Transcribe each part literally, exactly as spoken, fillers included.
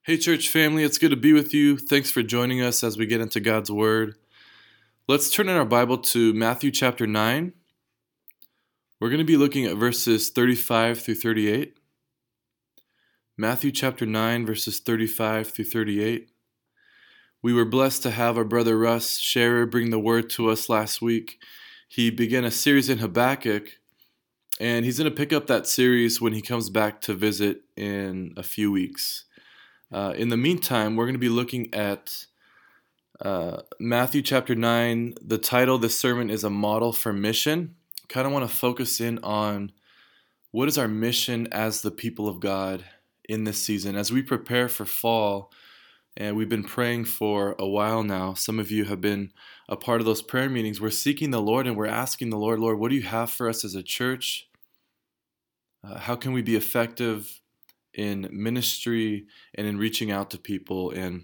Hey, church family, it's good to be with you. Thanks for joining us as we get into God's Word. Let's turn in our Bible to Matthew chapter nine. We're going to be looking at verses thirty-five through thirty-eight. Matthew chapter nine, verses thirty-five through thirty-eight. We were blessed to have our brother Russ Scherer bring the Word to us last week. He began a series in Habakkuk, and he's going to pick up that series when he comes back to visit in a few weeks. Uh, in the meantime, we're going to be looking at uh, Matthew chapter nine. The title of this sermon is A Model for Mission. Kind of want to focus in on what is our mission as the people of God in this season. As we prepare for fall, and we've been praying for a while now. Some of you have been a part of those prayer meetings. We're seeking the Lord and we're asking the Lord, Lord, what do you have for us as a church? Uh, how can we be effective in ministry and in reaching out to people? And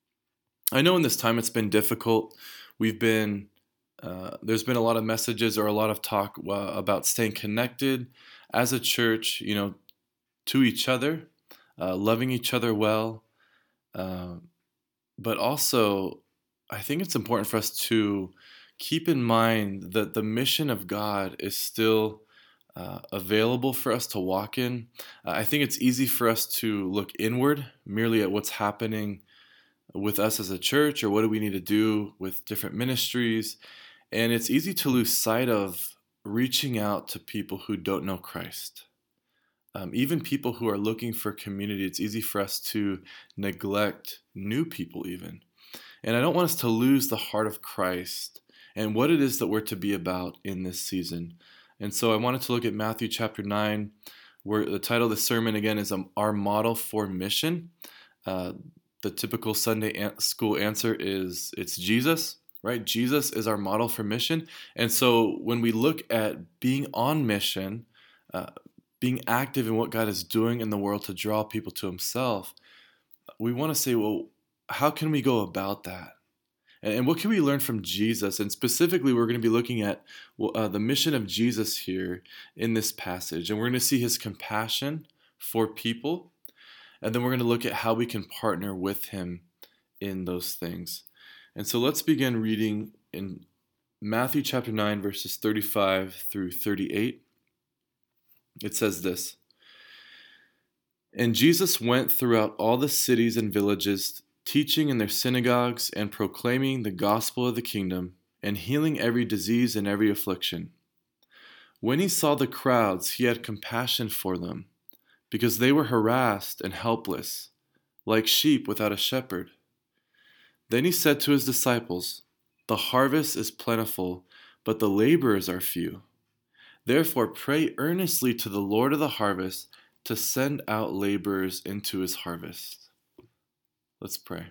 I know in this time it's been difficult. We've been, uh, there's been a lot of messages or a lot of talk uh, about staying connected as a church, you know, to each other, uh, loving each other well. Uh, but also, I think it's important for us to keep in mind that the mission of God is still Uh, available for us to walk in. Uh, I think it's easy for us to look inward merely at what's happening with us as a church or what do we need to do with different ministries. And it's easy to lose sight of reaching out to people who don't know Christ. Um, even people who are looking for community, it's easy for us to neglect new people even. And I don't want us to lose the heart of Christ and what it is that we're to be about in this season. And so I wanted to look at Matthew chapter nine, where the title of the sermon again is um, Our Model for Mission. Uh, the typical Sunday an- school answer is it's Jesus, right? Jesus is our model for mission. And so when we look at being on mission, uh, being active in what God is doing in the world to draw people to himself, we want to say, well, how can we go about that? And what can we learn from Jesus? And specifically, we're going to be looking at uh, the mission of Jesus here in this passage. And we're going to see his compassion for people. And then we're going to look at how we can partner with him in those things. And so let's begin reading in Matthew chapter nine, verses thirty-five through thirty-eight. It says this: And Jesus went throughout all the cities and villages, teaching in their synagogues and proclaiming the gospel of the kingdom and healing every disease and every affliction. When he saw the crowds, he had compassion for them, because they were harassed and helpless, like sheep without a shepherd. Then he said to his disciples, The harvest is plentiful, but the laborers are few. Therefore pray earnestly to the Lord of the harvest to send out laborers into his harvest. Let's pray.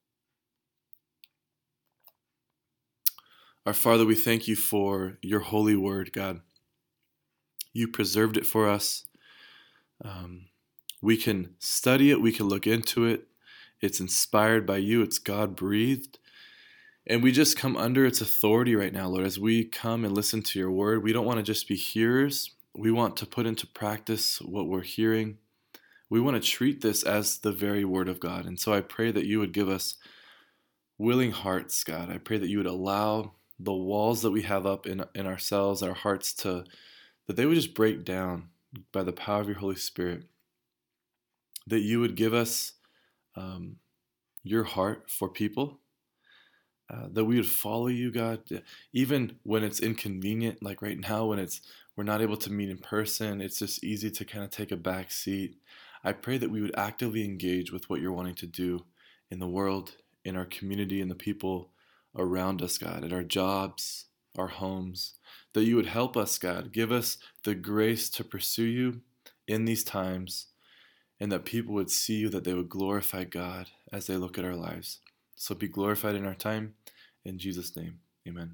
Our Father, we thank you for your holy word, God. You preserved it for us. Um, we can study it. We can look into it. It's inspired by you. It's God-breathed. And we just come under its authority right now, Lord. As we come and listen to your word, we don't want to just be hearers. We want to put into practice what we're hearing. We want to treat this as the very word of God. And so I pray that you would give us willing hearts, God. I pray that you would allow the walls that we have up in, in ourselves, our hearts, to that they would just break down by the power of your Holy Spirit. That you would give us um, your heart for people. Uh, that we would follow you, God, even when it's inconvenient, like right now when it's we're not able to meet in person. It's just easy to kind of take a back seat. I pray that we would actively engage with what you're wanting to do in the world, in our community, and the people around us, God, at our jobs, our homes, that you would help us, God. Give us the grace to pursue you in these times, and that people would see you, that they would glorify God as they look at our lives. So be glorified in our time. In Jesus' name, amen.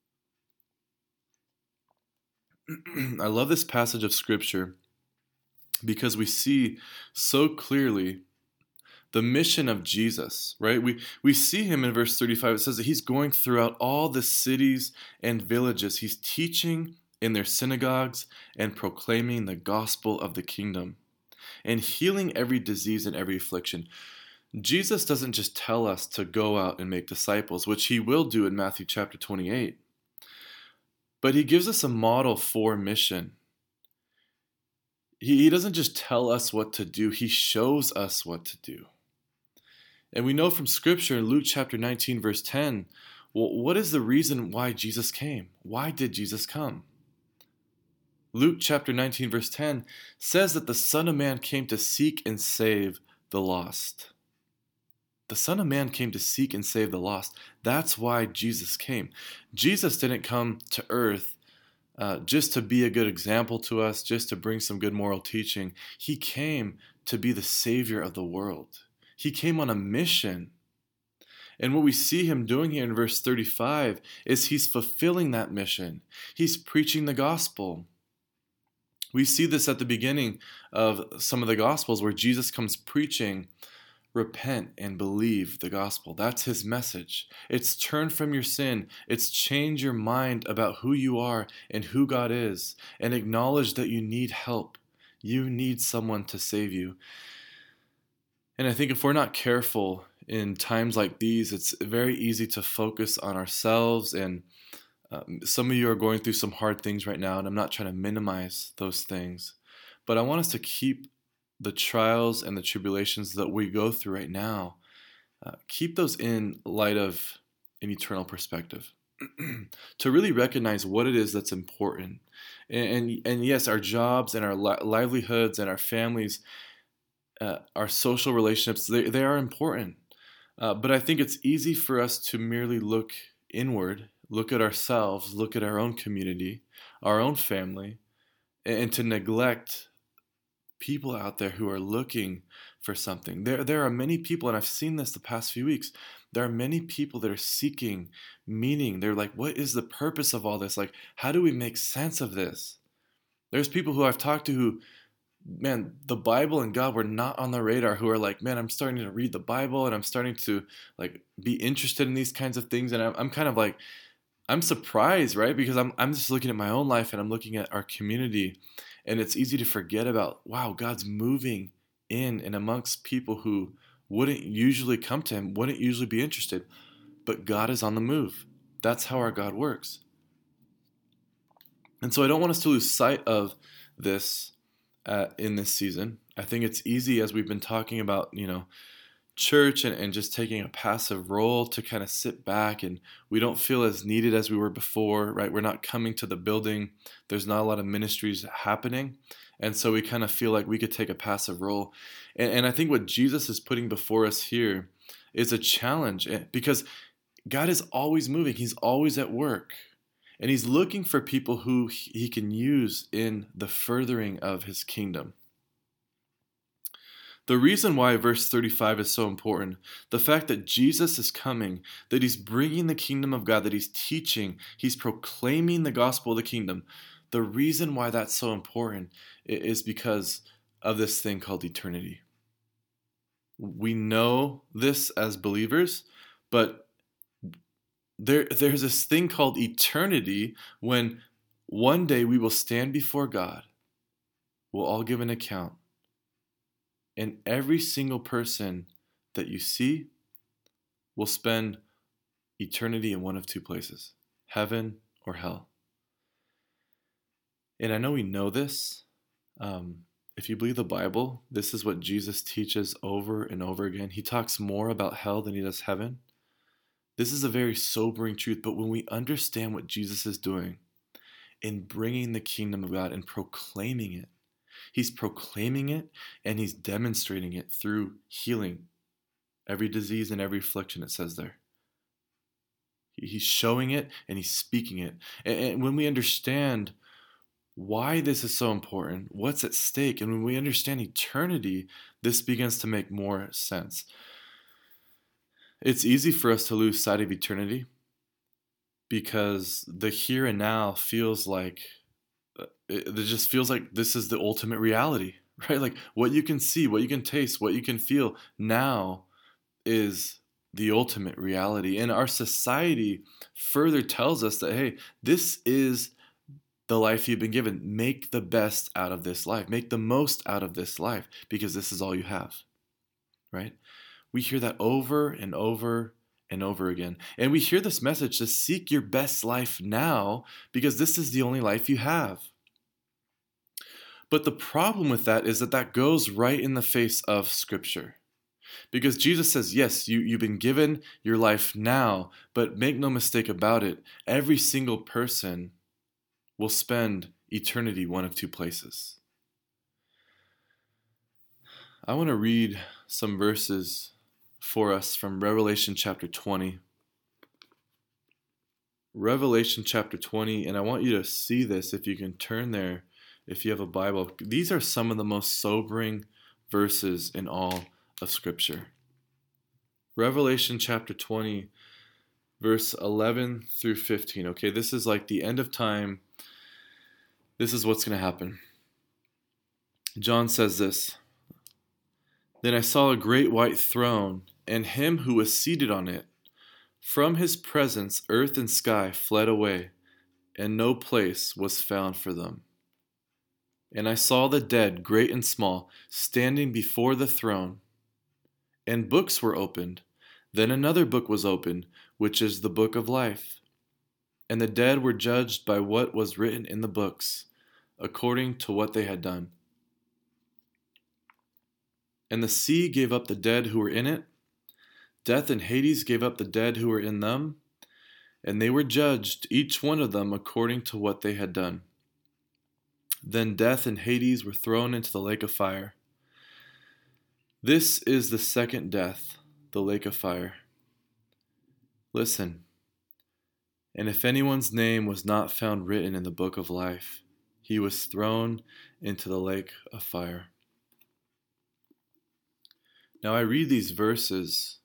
I love this passage of Scripture because we see so clearly the mission of Jesus, right? We we see him in verse thirty-five. It says that he's going throughout all the cities and villages. He's teaching in their synagogues and proclaiming the gospel of the kingdom and healing every disease and every affliction. Jesus doesn't just tell us to go out and make disciples, which he will do in Matthew chapter twenty-eight, but he gives us a model for mission. He, he doesn't just tell us what to do, he shows us what to do. And we know from Scripture in Luke chapter nineteen, verse ten, well, what is the reason why Jesus came? Why did Jesus come? Luke chapter nineteen, verse ten says that the Son of Man came to seek and save the lost. The Son of Man came to seek and save the lost. That's why Jesus came. Jesus didn't come to earth uh, just to be a good example to us, just to bring some good moral teaching. He came to be the Savior of the world. He came on a mission. And what we see him doing here in verse thirty-five is he's fulfilling that mission. He's preaching the gospel. We see this at the beginning of some of the Gospels where Jesus comes preaching, repent and believe the gospel. That's his message. It's turn from your sin. It's change your mind about who you are and who God is, and acknowledge that you need help. You need someone to save you. And I think if we're not careful in times like these, it's very easy to focus on ourselves. And um, some of you are going through some hard things right now, and I'm not trying to minimize those things. But I want us to keep the trials and the tribulations that we go through right now, uh, keep those in light of an eternal perspective. To really recognize what it is that's important. And, and, and yes, our jobs and our li- livelihoods and our families, uh, our social relationships, they, they are important. Uh, but I think it's easy for us to merely look inward, look at ourselves, look at our own community, our own family, and, and to neglect people out there who are looking for something. There, there are many people, and I've seen this the past few weeks, there are many people that are seeking meaning. They're like, what is the purpose of all this? Like, how do we make sense of this? There's people who I've talked to who, man, the Bible and God were not on the radar, who are like, man, I'm starting to read the Bible and I'm starting to like be interested in these kinds of things. And I'm, I'm kind of like, I'm surprised, right? Because I'm, I'm just looking at my own life and I'm looking at our community, and it's easy to forget about, wow, God's moving in and amongst people who wouldn't usually come to him, wouldn't usually be interested. But God is on the move. That's how our God works. And so I don't want us to lose sight of this uh, in this season. I think it's easy, as we've been talking about, you know, church and, and just taking a passive role, to kind of sit back, and we don't feel as needed as we were before, right? We're not coming to the building. There's not a lot of ministries happening. And so we kind of feel like we could take a passive role. And, and I think what Jesus is putting before us here is a challenge, because God is always moving. He's always at work. And he's looking for people who he can use in the furthering of his kingdom. The reason why verse thirty-five is so important, the fact that Jesus is coming, that he's bringing the kingdom of God, that he's teaching, he's proclaiming the gospel of the kingdom. The reason why that's so important is because of this thing called eternity. We know this as believers, but there, there's this thing called eternity when one day we will stand before God. We'll all give an account. And every single person that you see will spend eternity in one of two places, heaven or hell. And I know we know this. Um, if you believe the Bible, this is what Jesus teaches over and over again. He talks more about hell than he does heaven. This is a very sobering truth, but when we understand what Jesus is doing in bringing the kingdom of God and proclaiming it, he's proclaiming it and he's demonstrating it through healing every disease and every affliction, it says there. He's showing it and he's speaking it. And when we understand why this is so important, what's at stake, and when we understand eternity, this begins to make more sense. It's easy for us to lose sight of eternity because the here and now feels like, it just feels like this is the ultimate reality, right? Like what you can see, what you can taste, what you can feel now is the ultimate reality. And our society further tells us that, hey, this is the life you've been given. Make the best out of this life. Make the most out of this life because this is all you have, right? We hear that over and over and over again. And we hear this message to seek your best life now because this is the only life you have. But the problem with that is that that goes right in the face of Scripture. Because Jesus says, yes, you, you've been given your life now, but make no mistake about it, every single person will spend eternity one of two places. I want to read some verses for us from Revelation chapter twenty. Revelation chapter twenty, and I want you to see this if you can turn there, if you have a Bible. These are some of the most sobering verses in all of Scripture. Revelation chapter twenty, verse eleven through fifteen. Okay, this is like the end of time. This is what's going to happen. John says this: Then I saw a great white throne, and him who was seated on it. From his presence earth and sky fled away, and no place was found for them. And I saw the dead, great and small, standing before the throne. And books were opened. Then another book was opened, which is the book of life. And the dead were judged by what was written in the books, according to what they had done. And the sea gave up the dead who were in it. Death and Hades gave up the dead who were in them. And they were judged, each one of them, according to what they had done. Then death and Hades were thrown into the lake of fire. This is the second death, the lake of fire. Listen, and if anyone's name was not found written in the book of life, he was thrown into the lake of fire. Now I read these verses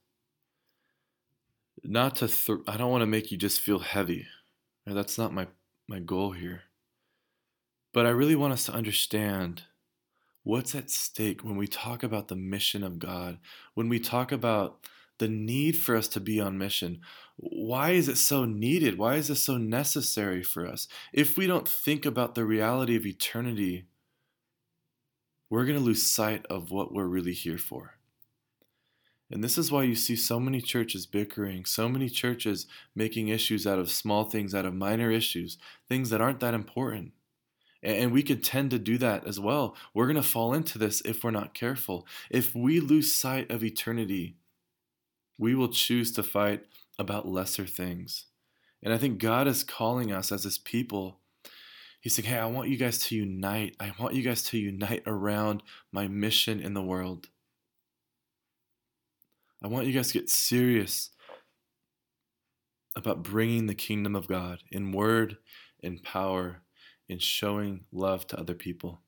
not to, th- I don't want to make you just feel heavy. That's not my, my goal here. But I really want us to understand what's at stake when we talk about the mission of God, when we talk about the need for us to be on mission. Why is it so needed? Why is it so necessary for us? If we don't think about the reality of eternity, we're going to lose sight of what we're really here for. And this is why you see so many churches bickering, so many churches making issues out of small things, out of minor issues, things that aren't that important. And we could tend to do that as well. We're going to fall into this if we're not careful. If we lose sight of eternity, we will choose to fight about lesser things. And I think God is calling us as His people. He's saying, hey, I want you guys to unite. I want you guys to unite around my mission in the world. I want you guys to get serious about bringing the kingdom of God in word, in power, in showing love to other people.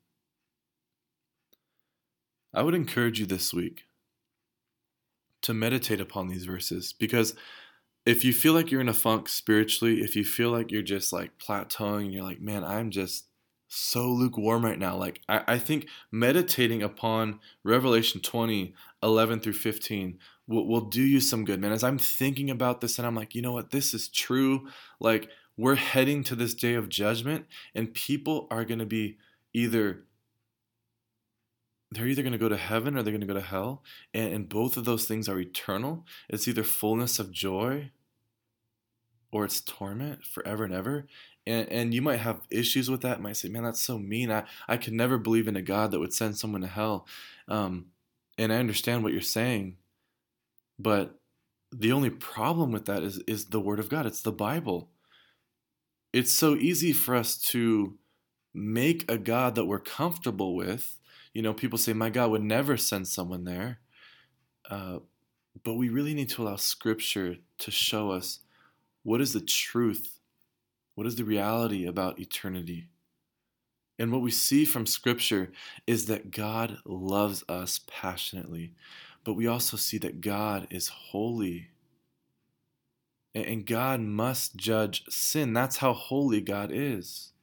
I would encourage you this week to meditate upon these verses, because if you feel like you're in a funk spiritually, if you feel like you're just like plateauing and you're like, man, I'm just so lukewarm right now. Like I, I think meditating upon Revelation twenty, eleven through fifteen will, will do you some good, man. As I'm thinking about this and I'm like, you know what, this is true. Like we're heading to this day of judgment, and people are going to be either, they're either going to go to heaven or they're going to go to hell. And, and both of those things are eternal. It's either fullness of joy or it's torment forever and ever. And, and you might have issues with that. You might say, man, that's so mean. I, I could never believe in a God that would send someone to hell. Um, and I understand what you're saying. But the only problem with that is, is the Word of God. It's the Bible. It's so easy for us to make a God that we're comfortable with. You know, people say, my God would never send someone there. Uh, but we really need to allow Scripture to show us what is the truth, what is the reality about eternity. And what we see from Scripture is that God loves us passionately, but we also see that God is holy. And God must judge sin. That's how holy God is.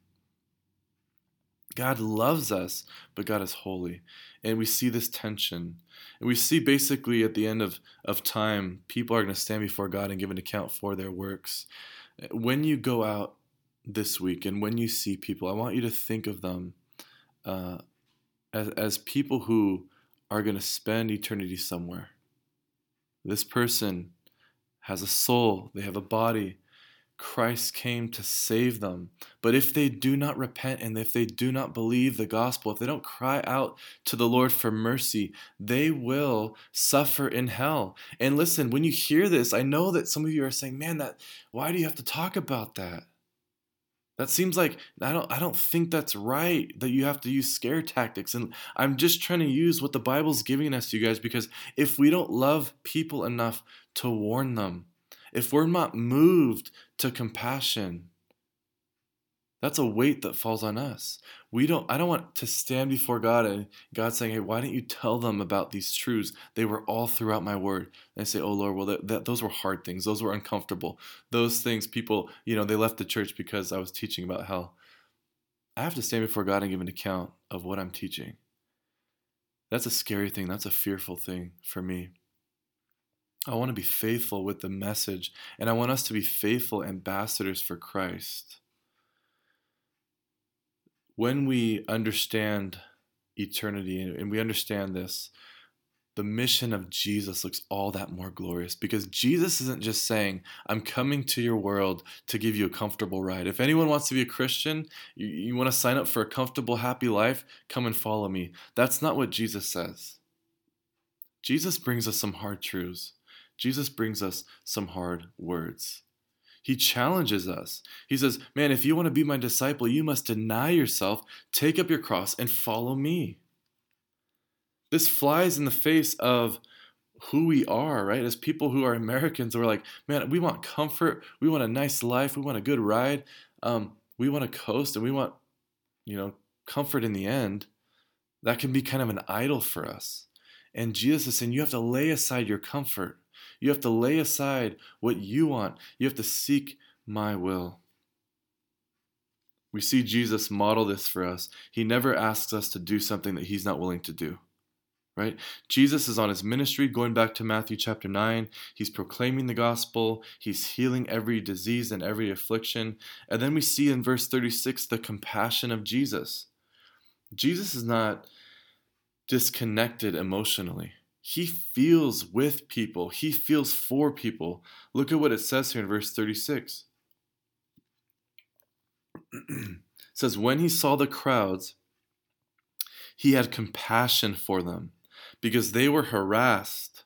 God loves us, but God is holy. And we see this tension. And we see basically at the end of, of time, people are going to stand before God and give an account for their works. When you go out this week and when you see people, I want you to think of them uh, as, as people who are going to spend eternity somewhere. This person has a soul, they have a body. Christ came to save them. But if they do not repent and if they do not believe the gospel, if they don't cry out to the Lord for mercy, they will suffer in hell. And listen, when you hear this, I know that some of you are saying, man, that why do you have to talk about that? That seems like I don't I don't think that's right, that you have to use scare tactics. And I'm just trying to use what the Bible's giving us, you guys, because if we don't love people enough to warn them, if we're not moved to compassion, that's a weight that falls on us. We don't I don't want to stand before God and God saying, hey, why didn't you tell them about these truths? They were all throughout my word. And I say, oh Lord, well, that, that, those were hard things. Those were uncomfortable. Those things, people, you know, they left the church because I was teaching about hell. I have to stand before God and give an account of what I'm teaching. That's a scary thing. That's a fearful thing for me. I want to be faithful with the message, and I want us to be faithful ambassadors for Christ. When we understand eternity and we understand this, the mission of Jesus looks all that more glorious, because Jesus isn't just saying, I'm coming to your world to give you a comfortable ride. If anyone wants to be a Christian, you, you want to sign up for a comfortable, happy life, come and follow me. That's not what Jesus says. Jesus brings us some hard truths. Jesus brings us some hard words. He challenges us. He says, man, if you want to be my disciple, you must deny yourself, take up your cross, and follow me. This flies in the face of who we are, right? As people who are Americans, we're like, man, we want comfort. We want a nice life. We want a good ride. Um, we want to coast, and we want, you know, comfort in the end. That can be kind of an idol for us. And Jesus is saying, you have to lay aside your comfort. You have to lay aside what you want. You have to seek my will. We see Jesus model this for us. He never asks us to do something that he's not willing to do, right? Jesus is on his ministry, going back to Matthew chapter nine. He's proclaiming the gospel. He's healing every disease and every affliction. And then we see in verse thirty-six the compassion of Jesus. Jesus is not disconnected emotionally. He feels with people. He feels for people. Look at what it says here in verse thirty-six. It says, when he saw the crowds, he had compassion for them because they were harassed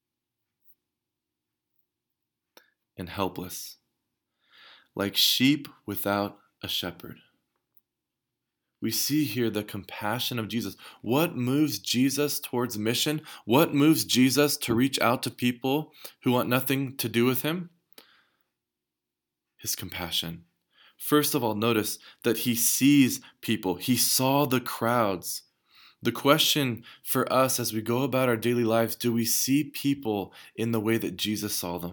and helpless, like sheep without a shepherd. We see here the compassion of Jesus. What moves Jesus towards mission? What moves Jesus to reach out to people who want nothing to do with him? His compassion. First of all, notice that he sees people. He saw the crowds. The question for us as we go about our daily lives, do we see people in the way that Jesus saw them?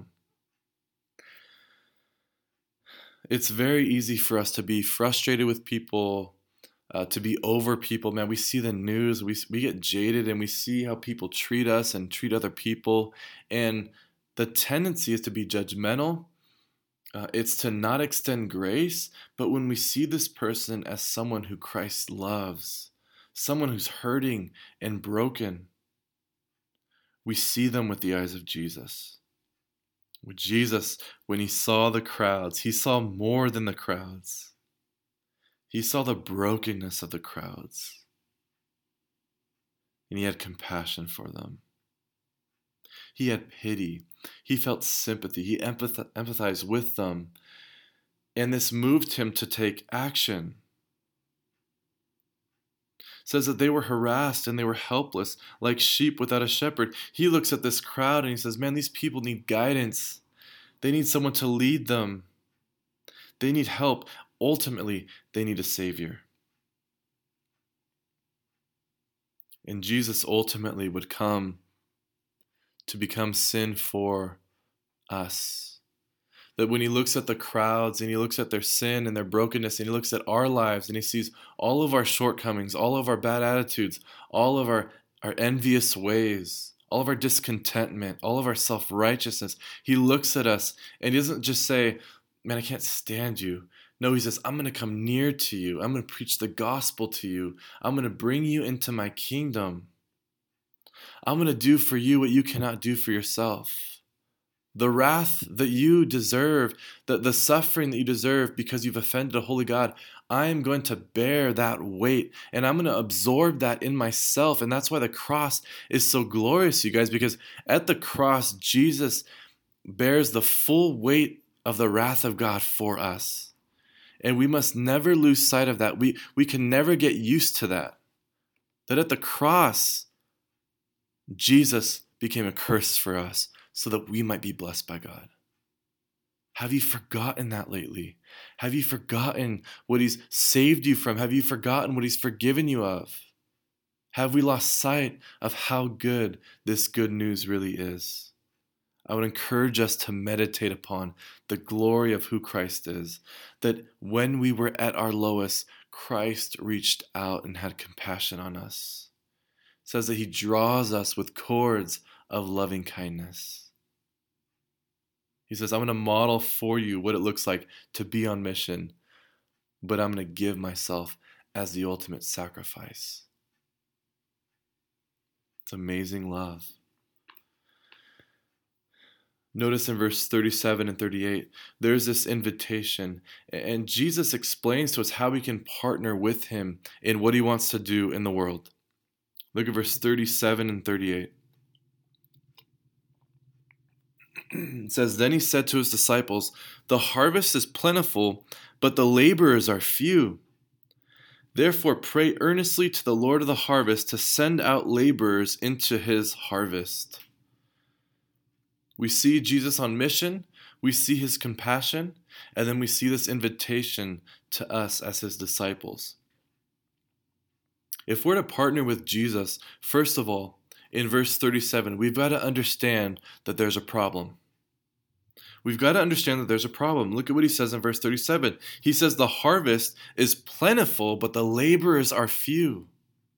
It's very easy for us to be frustrated with people, Uh, to be over people. Man, we see the news, we we get jaded, and we see how people treat us and treat other people, and the tendency is to be judgmental. Uh, it's to not extend grace. But when we see this person as someone who Christ loves, someone who's hurting and broken, we see them with the eyes of Jesus. With Jesus, when he saw the crowds, he saw more than the crowds. He saw the brokenness of the crowds, and he had compassion for them. He had pity. He felt sympathy. He empath- empathized with them, and this moved him to take action. It says that they were harassed and they were helpless, like sheep without a shepherd. He looks at this crowd and he says, man, these people need guidance. They need someone to lead them. They need help. Ultimately, they need a Savior. And Jesus ultimately would come to become sin for us. That when he looks at the crowds and he looks at their sin and their brokenness and he looks at our lives and he sees all of our shortcomings, all of our bad attitudes, all of our, our envious ways, all of our discontentment, all of our self-righteousness, he looks at us and he doesn't just say, man, I can't stand you. No, he says, I'm going to come near to you. I'm going to preach the gospel to you. I'm going to bring you into my kingdom. I'm going to do for you what you cannot do for yourself. The wrath that you deserve, the, the suffering that you deserve because you've offended a holy God, I am going to bear that weight and I'm going to absorb that in myself. And that's why the cross is so glorious, you guys, because at the cross, Jesus bears the full weight of the wrath of God for us. And we must never lose sight of that. We, we can never get used to that. That at the cross, Jesus became a curse for us so that we might be blessed by God. Have you forgotten that lately? Have you forgotten what He's saved you from? Have you forgotten what He's forgiven you of? Have we lost sight of how good this good news really is? I would encourage us to meditate upon the glory of who Christ is. That when we were at our lowest, Christ reached out and had compassion on us. It says that He draws us with cords of loving kindness. He says, I'm going to model for you what it looks like to be on mission, but I'm going to give myself as the ultimate sacrifice. It's amazing love. Notice in verse thirty-seven and thirty-eight, there's this invitation, and Jesus explains to us how we can partner with Him in what He wants to do in the world. Look at verse thirty-seven and thirty-eight. It says, Then He said to His disciples, The harvest is plentiful, but the laborers are few. Therefore pray earnestly to the Lord of the harvest to send out laborers into His harvest. We see Jesus on mission, we see His compassion, and then we see this invitation to us as His disciples. If we're to partner with Jesus, first of all, in verse thirty-seven, we've got to understand that there's a problem. We've got to understand that there's a problem. Look at what He says in verse thirty-seven. He says, the harvest is plentiful, but the laborers are few.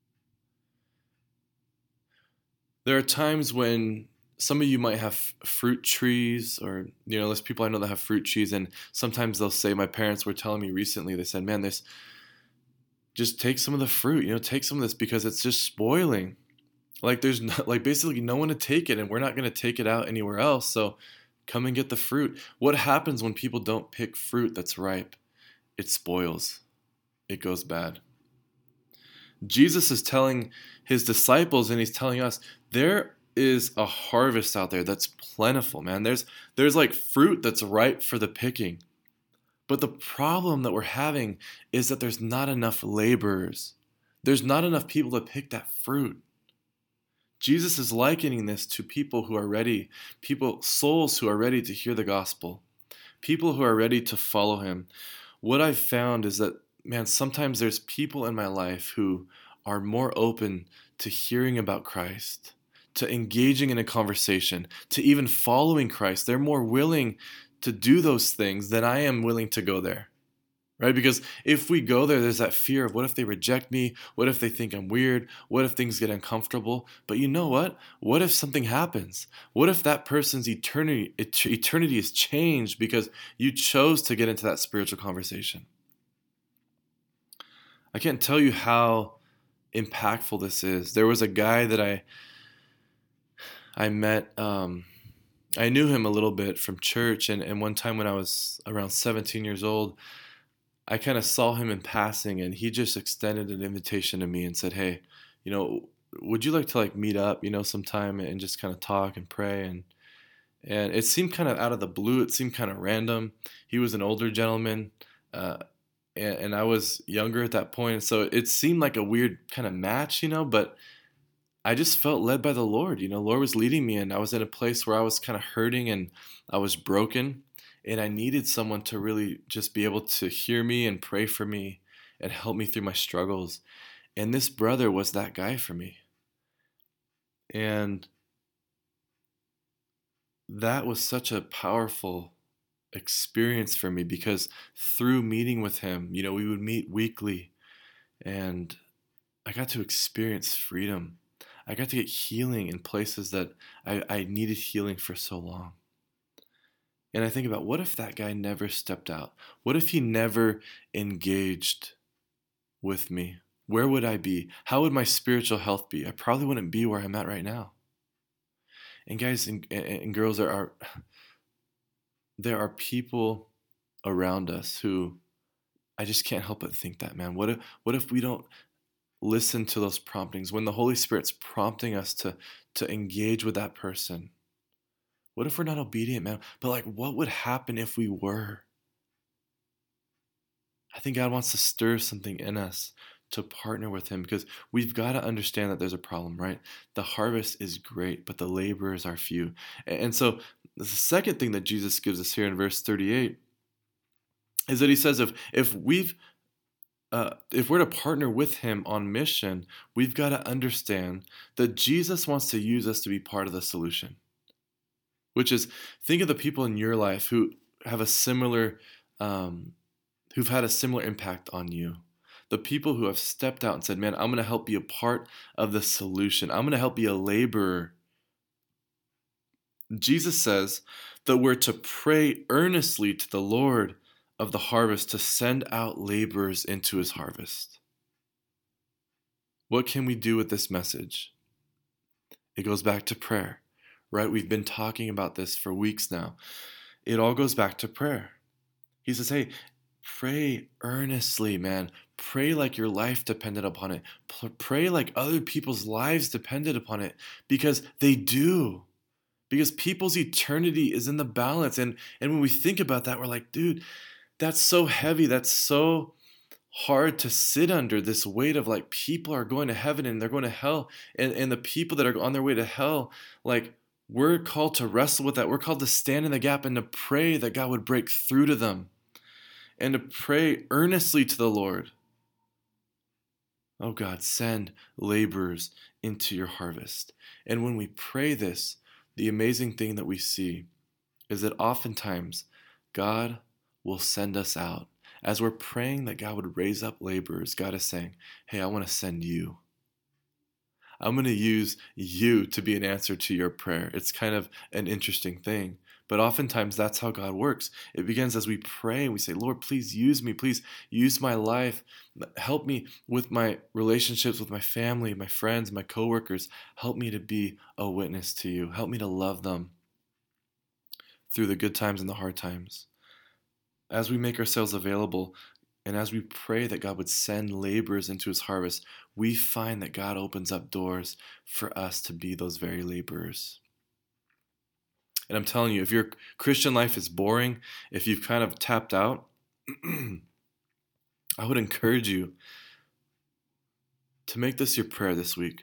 There are times when some of you might have fruit trees, or, you know, there's people I know that have fruit trees, and sometimes they'll say, my parents were telling me recently, they said, man, this, just take some of the fruit, you know, take some of this because it's just spoiling. Like there's no, like basically no one to take it, and we're not going to take it out anywhere else, so come and get the fruit. What happens when people don't pick fruit that's ripe? It spoils. It goes bad. Jesus is telling His disciples, and He's telling us, there is a harvest out there that's plentiful, man. There's there's like fruit that's ripe for the picking. But the problem that we're having is that there's not enough laborers. There's not enough people to pick that fruit. Jesus is likening this to people who are ready, people, souls who are ready to hear the gospel, people who are ready to follow Him. What I've found is that, man, sometimes there's people in my life who are more open to hearing about Christ, to engaging in a conversation, to even following Christ. They're more willing to do those things than I am willing to go there. Right? Because if we go there, there's that fear of what if they reject me? What if they think I'm weird? What if things get uncomfortable? But you know what? What if something happens? What if that person's eternity eternity is changed because you chose to get into that spiritual conversation? I can't tell you how impactful this is. There was a guy that I I met, um, I knew him a little bit from church, and, and one time when I was around seventeen years old, I kind of saw him in passing, and he just extended an invitation to me and said, hey, you know, would you like to like meet up, you know, sometime and just kind of talk and pray? And and it seemed kind of out of the blue. It seemed kind of random. He was an older gentleman, uh, and, and I was younger at that point. So it seemed like a weird kind of match, you know, but I just felt led by the Lord. You know, Lord was leading me, and I was in a place where I was kind of hurting and I was broken. And I needed someone to really just be able to hear me and pray for me and help me through my struggles. And this brother was that guy for me. And that was such a powerful experience for me because through meeting with him, you know, we would meet weekly, and I got to experience freedom. I got to get healing in places that I, I needed healing for so long. And I think about, what if that guy never stepped out? What if he never engaged with me? Where would I be? How would my spiritual health be? I probably wouldn't be where I'm at right now. And guys and, and girls, there are there are people around us who I just can't help but think that, man. What if what if we don't listen to those promptings when the Holy Spirit's prompting us to to engage with that person? What if we're not obedient, man? But like, what would happen if we were? I think God wants to stir something in us to partner with him, because we've got to understand that there's a problem, right? The harvest is great, but the laborers are few. And so the second thing that Jesus gives us here in verse thirty-eight is that he says if if we've uh, if we're to partner with him on mission, we've got to understand that Jesus wants to use us to be part of the solution. Which is, think of the people in your life who have a similar, um, who've had a similar impact on you. The people who have stepped out and said, man, I'm going to help be a part of the solution. I'm going to help be a laborer. Jesus says that we're to pray earnestly to the Lord of the harvest to send out laborers into his harvest. What can we do with this message? It goes back to prayer, right? We've been talking about this for weeks now. It all goes back to prayer. He says, hey, pray earnestly, man. Pray like your life depended upon it. Pray like other people's lives depended upon it, because they do. Because people's eternity is in the balance. And, and when we think about that, we're like, dude, that's so heavy. That's so hard to sit under, this weight of like people are going to heaven and they're going to hell. And, and the people that are on their way to hell, like we're called to wrestle with that. We're called to stand in the gap and to pray that God would break through to them and to pray earnestly to the Lord. Oh God, send laborers into your harvest. And when we pray this, the amazing thing that we see is that oftentimes God will send us out. As we're praying that God would raise up laborers, God is saying, hey, I want to send you. I'm going to use you to be an answer to your prayer. It's kind of an interesting thing. But oftentimes that's how God works. It begins as we pray and we say, Lord, please use me. Please use my life. Help me with my relationships with my family, my friends, my coworkers. Help me to be a witness to you. Help me to love them through the good times and the hard times. As we make ourselves available and as we pray that God would send laborers into his harvest, we find that God opens up doors for us to be those very laborers. And I'm telling you, if your Christian life is boring, if you've kind of tapped out, I would encourage you to make this your prayer this week.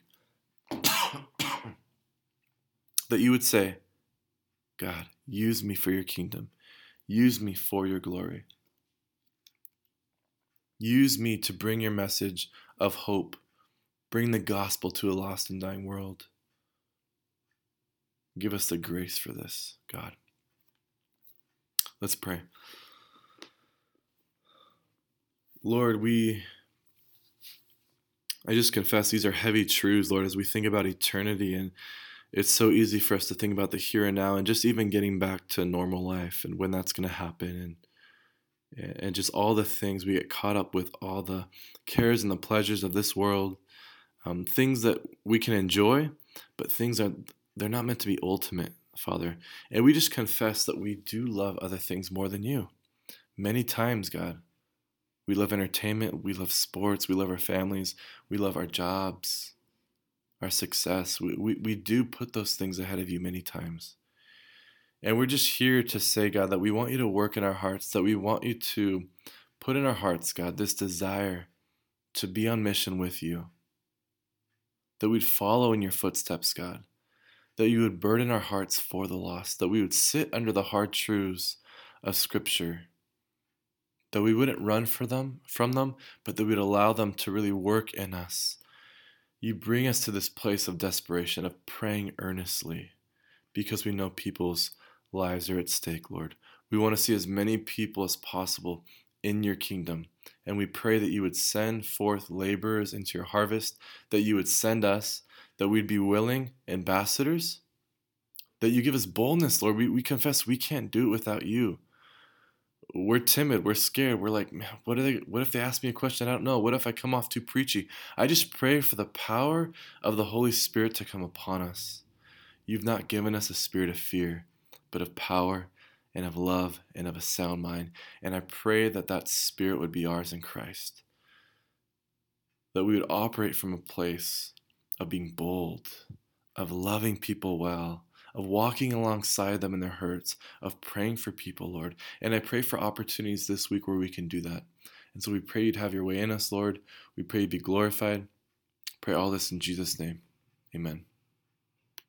That you would say, God, use me for your kingdom. Use me for your glory. Use me to bring your message of hope. Bring the gospel to a lost and dying world. Give us the grace for this, God. Let's pray. Lord, we, I just confess these are heavy truths, Lord, as we think about eternity. And it's so easy for us to think about the here and now and just even getting back to normal life and when that's going to happen. And, and just all the things we get caught up with, all the cares and the pleasures of this world, um, things that we can enjoy, but things that they're not meant to be ultimate, Father. And we just confess that we do love other things more than you. Many times, God, we love entertainment, we love sports, we love our families, we love our jobs, our success. We, we, we do put those things ahead of you many times. And we're just here to say, God, that we want you to work in our hearts, that we want you to put in our hearts, God, this desire to be on mission with you, that we'd follow in your footsteps, God, that you would burden our hearts for the lost, that we would sit under the hard truths of Scripture, that we wouldn't run for them, from them, but that we'd allow them to really work in us. You bring us to this place of desperation, of praying earnestly, because we know people's lives are at stake, Lord. We want to see as many people as possible in your kingdom, and we pray that you would send forth laborers into your harvest, that you would send us, that we'd be willing ambassadors, that you give us boldness, Lord. We, we confess we can't do it without you. We're timid. We're scared. We're like, man, what, are they, what if they ask me a question I don't know? What if I come off too preachy? I just pray for the power of the Holy Spirit to come upon us. You've not given us a spirit of fear, but of power and of love and of a sound mind. And I pray that that spirit would be ours in Christ, that we would operate from a place of being bold, of loving people well, of walking alongside them in their hurts, of praying for people, Lord. And I pray for opportunities this week where we can do that. And so we pray you'd have your way in us, Lord. We pray you'd be glorified. Pray all this in Jesus' name. Amen.